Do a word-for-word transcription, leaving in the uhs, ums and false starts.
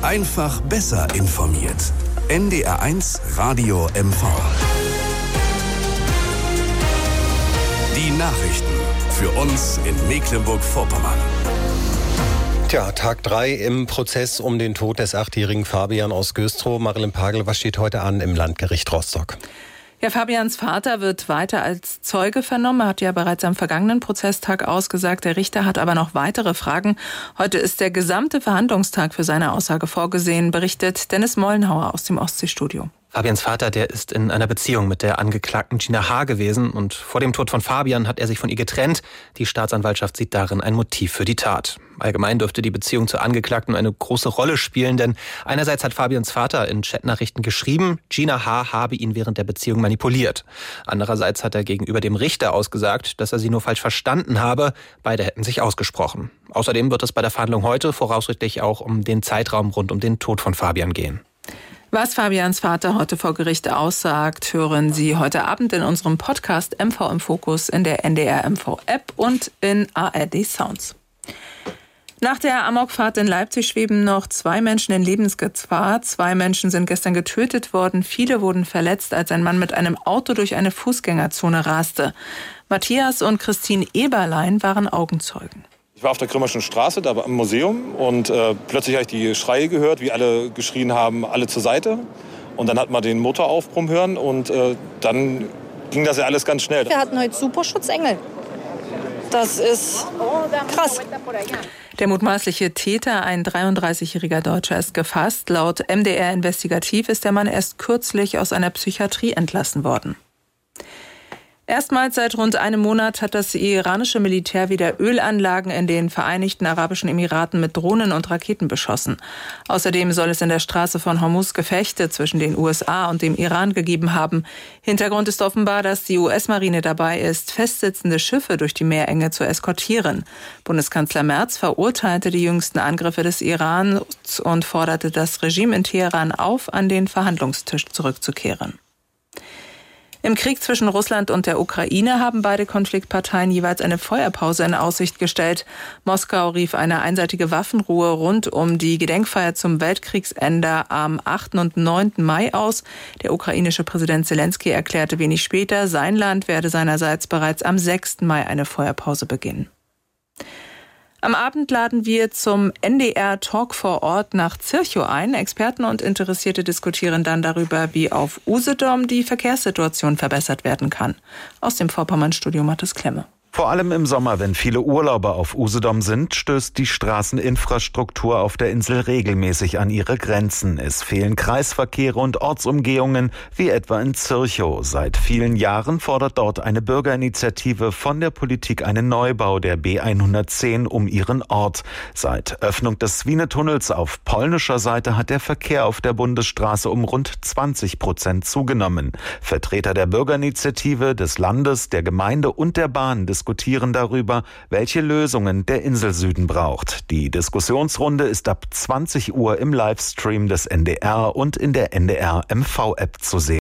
Einfach besser informiert. N D R eins Radio M V. Die Nachrichten für uns in Mecklenburg-Vorpommern. Tja, Tag drei im Prozess um den Tod des achtjährigen Fabian aus Güstrow. Marilyn Pagel, was steht heute an im Landgericht Rostock? Ja, Fabians Vater wird weiter als Zeuge vernommen. Er hat ja bereits am vergangenen Prozesstag ausgesagt. Der Richter hat aber noch weitere Fragen. Heute ist der gesamte Verhandlungstag für seine Aussage vorgesehen, berichtet Dennis Mollenhauer aus dem Ostseestudio. Fabians Vater, der ist in einer Beziehung mit der Angeklagten Gina H. gewesen und vor dem Tod von Fabian hat er sich von ihr getrennt. Die Staatsanwaltschaft sieht darin ein Motiv für die Tat. Allgemein dürfte die Beziehung zur Angeklagten eine große Rolle spielen, denn einerseits hat Fabians Vater in Chatnachrichten geschrieben, Gina H. habe ihn während der Beziehung manipuliert. Andererseits hat er gegenüber dem Richter ausgesagt, dass er sie nur falsch verstanden habe. Beide hätten sich ausgesprochen. Außerdem wird es bei der Verhandlung heute voraussichtlich auch um den Zeitraum rund um den Tod von Fabian gehen. Was Fabians Vater heute vor Gericht aussagt, hören Sie heute Abend in unserem Podcast M V im Fokus in der N D R M V App und in A R D Sounds. Nach der Amokfahrt in Leipzig schweben noch zwei Menschen in Lebensgefahr. Zwei Menschen sind gestern getötet worden. Viele wurden verletzt, als ein Mann mit einem Auto durch eine Fußgängerzone raste. Matthias und Christine Eberlein waren Augenzeugen. Ich war auf der Grimmerschen Straße, da am Museum, und äh, plötzlich habe ich die Schreie gehört, wie alle geschrien haben, alle zur Seite. Und dann hat man den Motor aufbrummen hören und äh, dann ging das ja alles ganz schnell. Wir hatten heute super Schutzengel. Das ist krass. Der mutmaßliche Täter, ein dreiunddreißigjähriger Deutscher, ist gefasst. Laut M D R Investigativ ist der Mann erst kürzlich aus einer Psychiatrie entlassen worden. Erstmals seit rund einem Monat hat das iranische Militär wieder Ölanlagen in den Vereinigten Arabischen Emiraten mit Drohnen und Raketen beschossen. Außerdem soll es in der Straße von Hormuz Gefechte zwischen den U S A und dem Iran gegeben haben. Hintergrund ist offenbar, dass die U S-Marine dabei ist, festsitzende Schiffe durch die Meerenge zu eskortieren. Bundeskanzler Merz verurteilte die jüngsten Angriffe des Irans und forderte das Regime in Teheran auf, an den Verhandlungstisch zurückzukehren. Im Krieg zwischen Russland und der Ukraine haben beide Konfliktparteien jeweils eine Feuerpause in Aussicht gestellt. Moskau rief eine einseitige Waffenruhe rund um die Gedenkfeier zum Weltkriegsende am achten und neunten Mai aus. Der ukrainische Präsident Zelensky erklärte wenig später, sein Land werde seinerseits bereits am sechsten Mai eine Feuerpause beginnen. Am Abend laden wir zum N D R Talk vor Ort nach Zirchow ein. Experten und Interessierte diskutieren dann darüber, wie auf Usedom die Verkehrssituation verbessert werden kann. Aus dem Vorpommern-Studio Mathis Klemme. Vor allem im Sommer, wenn viele Urlauber auf Usedom sind, stößt die Straßeninfrastruktur auf der Insel regelmäßig an ihre Grenzen. Es fehlen Kreisverkehre und Ortsumgehungen, wie etwa in Zirchow. Seit vielen Jahren fordert dort eine Bürgerinitiative von der Politik einen Neubau der B hundertzehn um ihren Ort. Seit Öffnung des Swinetunnels auf polnischer Seite hat der Verkehr auf der Bundesstraße um rund zwanzig Prozent zugenommen. Vertreter der Bürgerinitiative, des Landes, der Gemeinde und der Bahn diskutieren darüber, welche Lösungen der Inselsüden braucht. Die Diskussionsrunde ist ab zwanzig Uhr im Livestream des N D R und in der N D R M V App zu sehen.